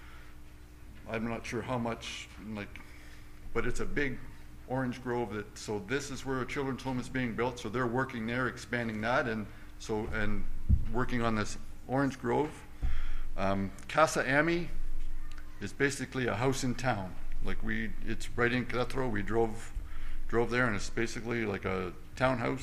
I'm not sure how much, like, but it's a big orange grove. That so this is where a children's home is being built. So they're working there, expanding that, and so and working on this orange grove. Um, Casa Ami is basically a house in town. Like we, it's right in Querétaro. We drove, drove there, and it's basically like a townhouse.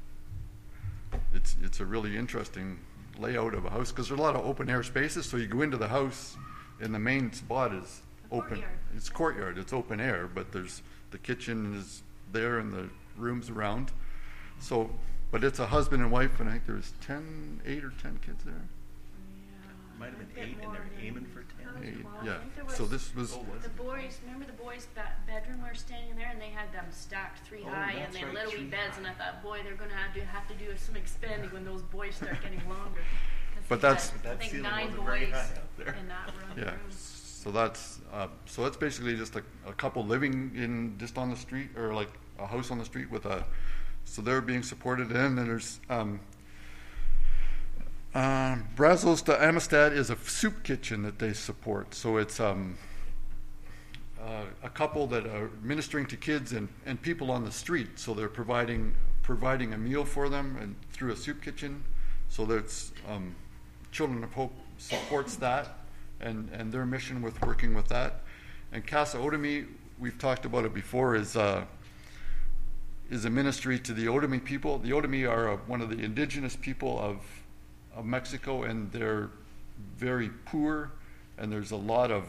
It's it's a really interesting layout of a house, because there's a lot of open air spaces. So you go into the house, and the main spot is open. Courtyard. It's courtyard. It's open air, but there's the kitchen is there and the rooms around. So, but it's a husband and wife, and I think there's ten, eight or ten kids there. Might have been eight, and they're aiming for ten. Eight, Well, I yeah. think there was So this was. Oh, was the it? boys. Remember the boys' ba- bedroom? We were standing there, and they had them stacked three Oh, high, and that's they right, little three wee beds. high. And I thought, boy, they're going to have to have to do some expanding when those boys start getting longer. 'Cause But they that's- had, I That think ceiling nine wasn't very boys high up there. in that room. Yeah. room. So that's uh, so that's basically just a, a couple living in just on the street, or like a house on the street with a. So they're being supported, and then there's um, um, Brazos de Amistad is a soup kitchen that they support. So it's um, uh, a couple that are ministering to kids and, and people on the street. So they're providing providing a meal for them and through a soup kitchen. So that's um, Children of Hope supports that, and, and their mission with working with that. And Casa Otomi, we've talked about it before, is uh, is a ministry to the Otomi people. The Otomi are uh, one of the indigenous people of of Mexico, and they're very poor, and there's a lot of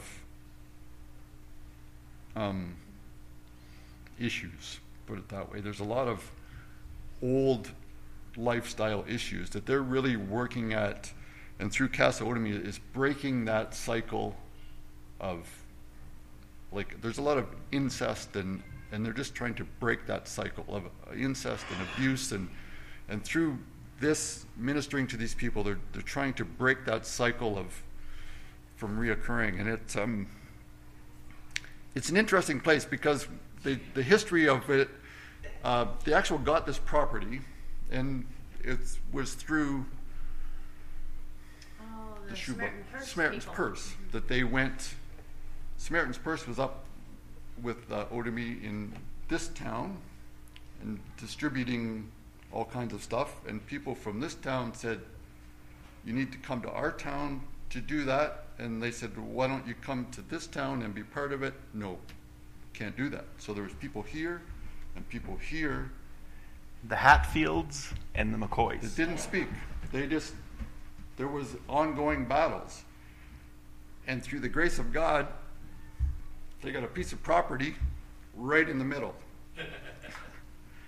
um, issues, put it that way. There's a lot of old lifestyle issues that they're really working at, and through Casa Otomi is breaking that cycle of, like, there's a lot of incest, and and they're just trying to break that cycle of incest and abuse, and and through this ministering to these people, they're they're trying to break that cycle of from reoccurring, and it's um it's an interesting place, because the the history of it, uh, they actually got this property, and it was through Oh, the, the shoe Samaritan Purse Samaritan's people. Purse that they went. Samaritan's Purse was up with uh, Otomi in this town and distributing all kinds of stuff, and people from this town said, you need to come to our town to do that, and they said, well, why don't you come to this town and be part of it? No, can't do that. So there was people here and people here The Hatfields and the that McCoys. didn't speak. They just, there was ongoing battles, and through the grace of God, they got a piece of property right in the middle.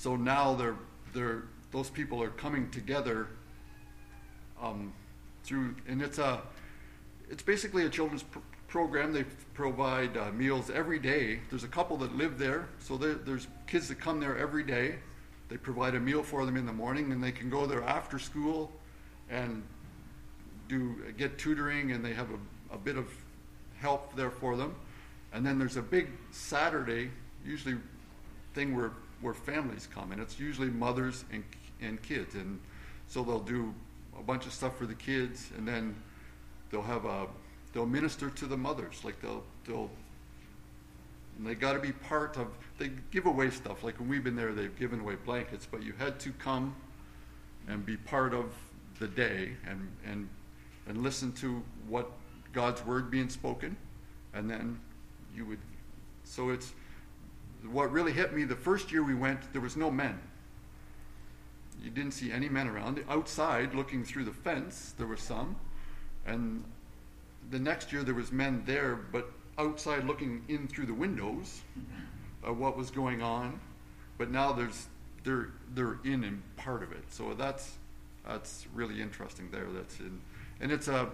so now they're they're those people are coming together um, through, and it's a it's basically a children's pr- program. They provide uh, meals every day. There's a couple that live there, so there, there's kids that come there every day. They provide a meal for them in the morning, and they can go there after school and do get tutoring, and they have a, a bit of help there for them. And then there's a big Saturday, usually thing where where families come, and it's usually mothers and and kids, and so they'll do a bunch of stuff for the kids, and then they'll have a they'll minister to the mothers, like they'll they'll and they got to be part of. They give away stuff, like when we've been there, they've given away blankets, but you had to come and be part of the day and and and listen to what God's word being spoken, and then you would. So it's what really hit me. The first year we went, there was no men. You didn't see any men around. Outside, looking through the fence, there were some, and the next year there was men there, but outside looking in through the windows of what was going on. But now there's they're they're in and part of it. So that's that's really interesting there. That's in, and it's a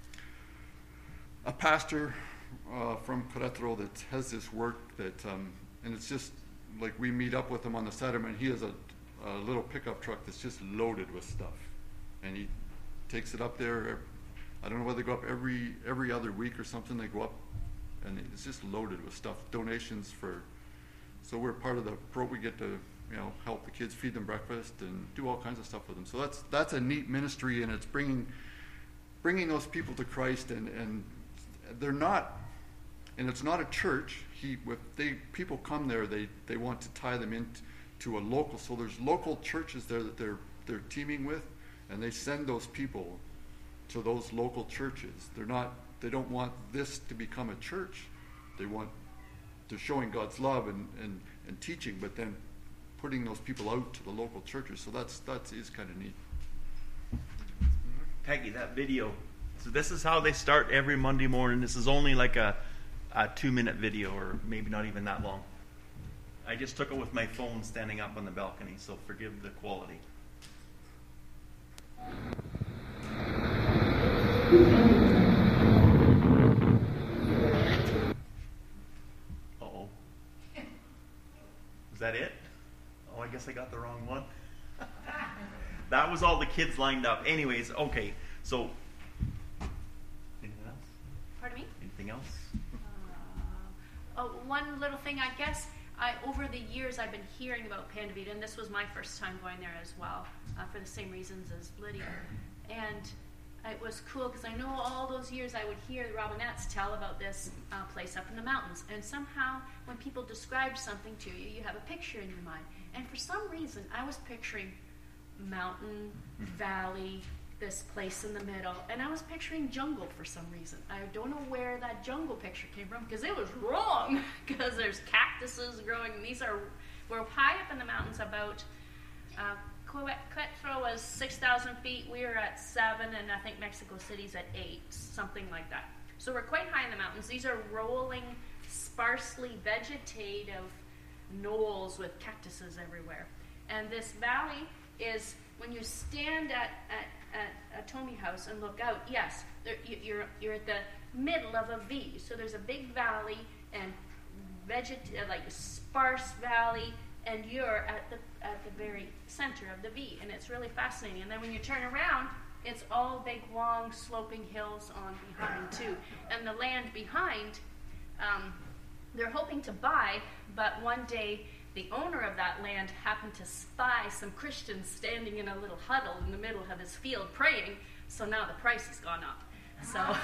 a pastor uh, from Querétaro that has this work that, um, and it's just like we meet up with him on the Saturday, and he has a, a little pickup truck that's just loaded with stuff, and he takes it up there. I don't know whether they go up every every other week or something. They go up, and it's just loaded with stuff. Donations for, so we're part of the pro. We get to you know help the kids, feed them breakfast, and do all kinds of stuff with them. So that's that's a neat ministry, and it's bringing bringing those people to Christ, and and they're not, and it's not a church. He if they people come there, they they want to tie them into a local. So there's local churches there that they're they're teaming with, and they send those people to those local churches. They're not, they don't want this to become a church. They want, they're showing God's love and, and, and teaching, but then putting those people out to the local churches. So that's, that is kind of neat. Peggy, that video. So this is how they start every Monday morning. This is only like a, a two minute video, or maybe not even that long. I just took it with my phone standing up on the balcony, so forgive the quality. Uh-oh. Is that it? Oh, I guess I got the wrong one. That was all the kids lined up. Anyways, okay. So, anything else? Pardon me? Anything else? Uh, oh, one little thing, I guess. I, over the years, I've been hearing about Pan de Vida, and this was my first time going there as well, uh, for the same reasons as Lydia. And it was cool because I know all those years I would hear the Robinettes tell about this uh, place up in the mountains. And somehow, when people describe something to you, you have a picture in your mind. And for some reason, I was picturing mountain, valley, this place in the middle, and I was picturing jungle for some reason. I don't know where that jungle picture came from because it was wrong, because there's cactuses growing, and these are, we're high up in the mountains. About uh, Querétaro was six thousand feet, we were at seven, and I think Mexico City's at eight, something like that. So we're quite high in the mountains. These are rolling, sparsely vegetative knolls with cactuses everywhere. And this valley is, when you stand at, at, at Atomi House and look out, yes, there, you, you're, you're at the middle of a V. So there's a big valley and veget- like a sparse valley, and you're at the at the very center of the V, and it's really fascinating. And then when you turn around, it's all big, long, sloping hills on behind too. And the land behind, um, they're hoping to buy, but one day the owner of that land happened to spy some Christians standing in a little huddle in the middle of his field praying, so now the price has gone up. So,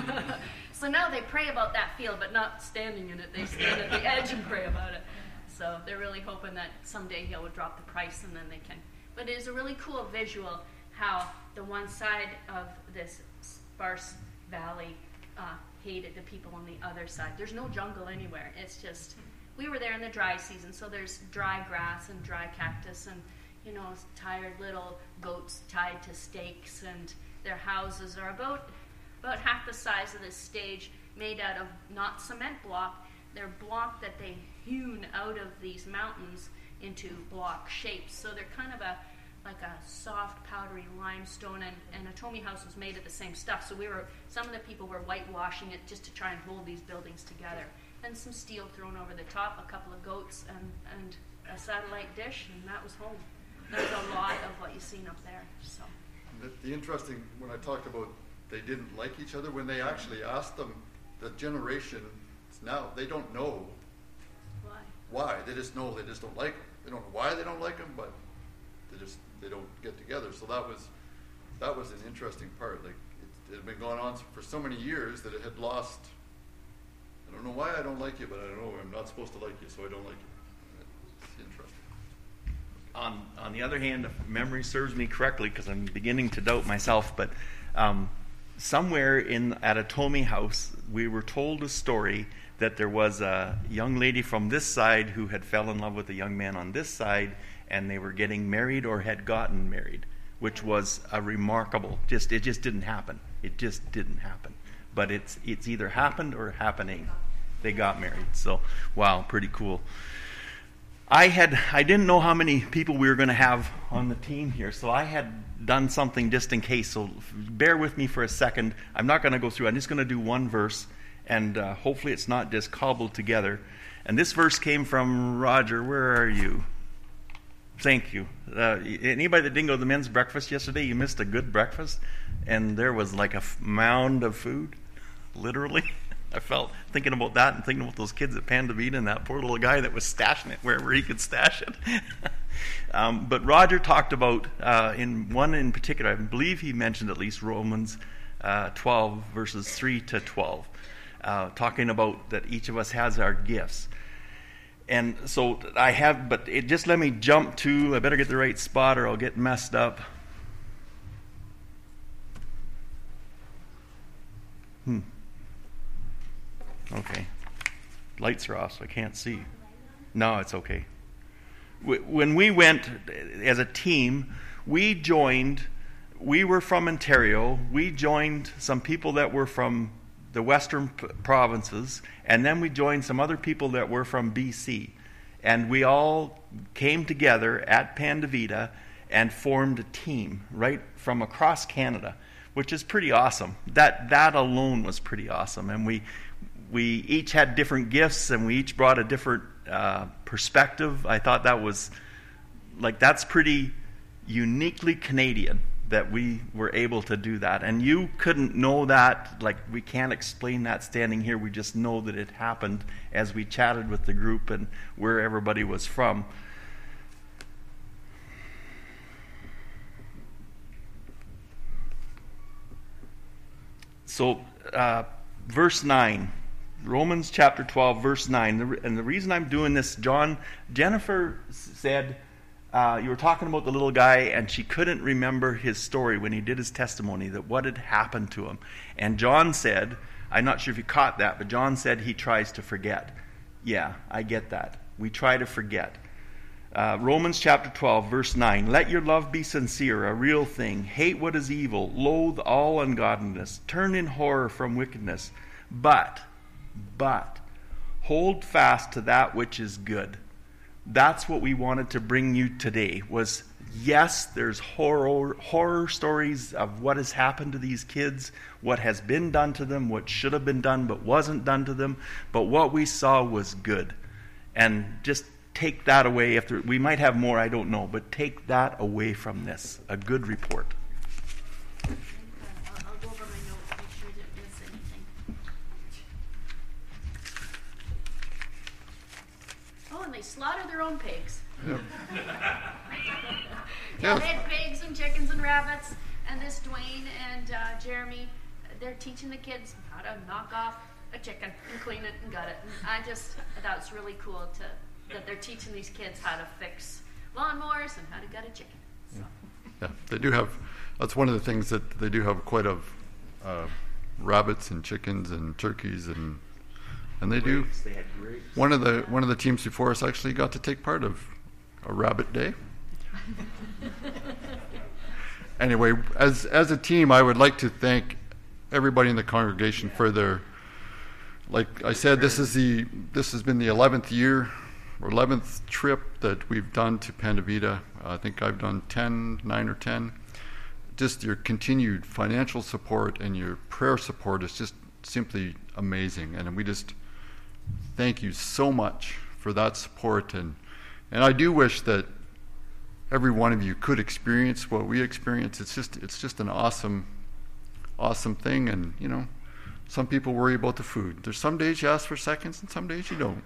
so now they pray about that field, but not standing in it. They stand at the edge and pray about it. So they're really hoping that someday he would drop the price, and then they can. But it is a really cool visual how the one side of this sparse valley uh, hated the people on the other side. There's no jungle anywhere. It's just, we were there in the dry season, so there's dry grass and dry cactus and, you know, tired little goats tied to stakes, and their houses are about about half the size of this stage, made out of not cement block. They're block that they hewn out of these mountains, into block shapes. So they're kind of a like a soft, powdery limestone, and, and Atomi House was made of the same stuff. So we were, some of the people were whitewashing it just to try and hold these buildings together. And some steel thrown over the top, a couple of goats, and, and a satellite dish, and that was home. There's a lot of what you've seen up there. So the, the interesting, when I talked about they didn't like each other, when they actually asked them, the generation now, they don't know why. Why. They just know they just don't like them. They don't know why they don't like them, but they just they don't get together. So that was that was an interesting part. Like it, it had been going on for so many years that it had lost. I don't know why I don't like you, but I know I'm not supposed to like you, so I don't like you. It's interesting. On on the other hand, if memory serves me correctly, because I'm beginning to doubt myself, but um, somewhere in at Atomi House, we were told a story that there was a young lady from this side who had fell in love with a young man on this side, and they were getting married or had gotten married, which was a remarkable. Just it just didn't happen. It just didn't happen. But it's it's either happened or happening. They got married. So wow, pretty cool. I had I didn't know how many people we were going to have on the team here, so I had done something just in case. So bear with me for a second. I'm not going to go through. I'm just going to do one verse, and uh, hopefully it's not just cobbled together. And this verse came from Roger. Where are you? Thank you. Uh, anybody that didn't go to the men's breakfast yesterday, you missed a good breakfast, and there was like a f- mound of food, literally. I felt thinking about that and thinking about those kids at Panda Vida and that poor little guy that was stashing it wherever he could stash it. um, but Roger talked about, uh, in one in particular, I believe he mentioned at least Romans uh, twelve, verses three to twelve, uh, talking about that each of us has our gifts. And so I have, but it just let me jump to, I better get the right spot or I'll get messed up. Hmm. Okay. Lights are off, so I can't see. No, it's okay. When we went as a team, we joined, we were from Ontario, we joined some people that were from the western p- provinces, and then we joined some other people that were from B C. And we all came together at Panda Vida and formed a team right from across Canada, which is pretty awesome. That that alone was pretty awesome. And we we each had different gifts, and we each brought a different uh, perspective. I thought that was, like, that's pretty uniquely Canadian that we were able to do that. And you couldn't know that, like, we can't explain that standing here. We just know that it happened as we chatted with the group and where everybody was from. So, uh, verse nine, Romans chapter twelve, verse nine. And the reason I'm doing this, John, Jennifer said, Uh, you were talking about the little guy, and she couldn't remember his story when he did his testimony, that what had happened to him. And John said, I'm not sure if you caught that, but John said he tries to forget. Yeah, I get that. We try to forget. Uh, Romans chapter twelve, verse nine. Let your love be sincere, a real thing. Hate what is evil. Loathe all ungodliness. Turn in horror from wickedness. But, but, hold fast to that which is good. That's what we wanted to bring you today, was, yes, there's horror horror stories of what has happened to these kids, what has been done to them, what should have been done but wasn't done to them, but what we saw was good. And just take that away. If there, we might have more, I don't know, but take that away from this, a good report. I'll, I'll go over my notes, make sure I didn't miss anything. Oh, and they slaughter their own pigs. Yep. Yeah, Yeah. they had pigs and chickens and rabbits, and this Dwayne and uh, Jeremy, they're teaching the kids how to knock off a chicken and clean it and gut it. And I just thought it was really cool to that they're teaching these kids how to fix lawnmowers and how to gut a chicken. So. Yeah, they do have, that's one of the things that they do have quite a uh, rabbits and chickens and turkeys, and and they do. They had grapes. One of the one of the teams before us actually got to take part of a rabbit day. Anyway, as as a team, I would like to thank everybody in the congregation for their, like I said, this is the this has been the eleventh year eleventh trip that we've done to Panda Vida. I think I've done ten, nine or ten. Just your continued financial support and your prayer support is just simply amazing. And we just thank you so much for that support. And, and I do wish that every one of you could experience what we experience. It's just it's just an awesome, awesome thing. And, you know, some people worry about the food. There's some days you ask for seconds and some days you don't.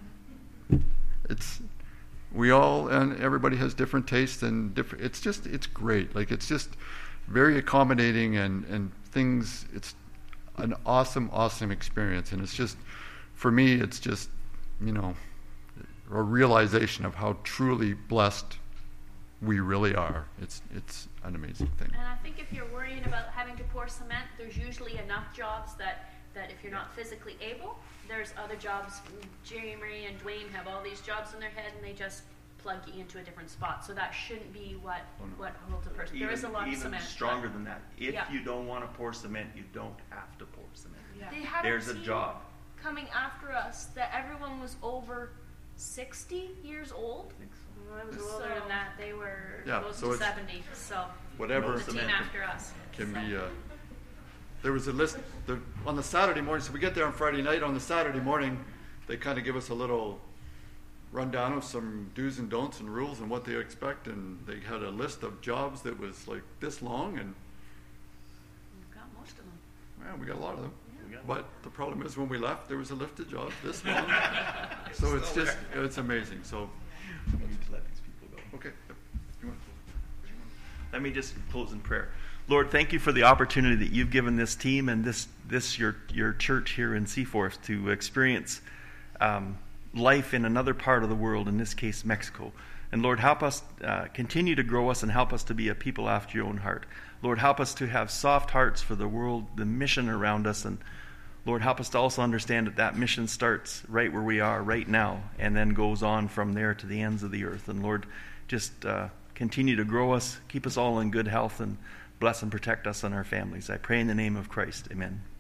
It's we all and everybody has different tastes and different. It's just it's great. Like it's just very accommodating and and things. It's an awesome, awesome experience. And it's just for me, it's just you know a realization of how truly blessed we really are. It's it's an amazing thing. And I think if you're worrying about having to pour cement, there's usually enough jobs that, that if you're not physically able, there's other jobs. Jeremy and Dwayne have all these jobs in their head, and they just plug you into a different spot. So that shouldn't be what, Oh, no. what holds a person. Even, there is a lot even of cement. stronger than that. If Yeah. you don't want to pour cement, you don't have to pour cement. Yeah. They had There's a, a team job. coming after us that everyone was over sixty years old. Well, it was older So- than that. They were Yeah, close so to it's- seventy. So Whatever the team cement after us can so. be. Uh, there was a list the, on the Saturday morning. So we get there on Friday night. On the Saturday morning, they kind of give us a little rundown of some do's and don'ts and rules and what they expect. And they had a list of jobs that was like this long, and We've got most of them. well, we got a lot of them. We got- But the problem is when we left, there was a list of jobs this long. So it's Still just it's amazing. So We need to let these people go. okay, you want Let me just close in prayer. Lord, thank you for the opportunity that you've given this team and this this your your church here in Seaforth to experience um, life in another part of the world, in this case Mexico. And Lord, help us uh, continue to grow us and help us to be a people after your own heart. Lord, help us to have soft hearts for the world, the mission around us, and Lord, help us to also understand that that mission starts right where we are right now and then goes on from there to the ends of the earth. And Lord, just uh, continue to grow us, keep us all in good health, and bless and protect us and our families. I pray in the name of Christ. Amen.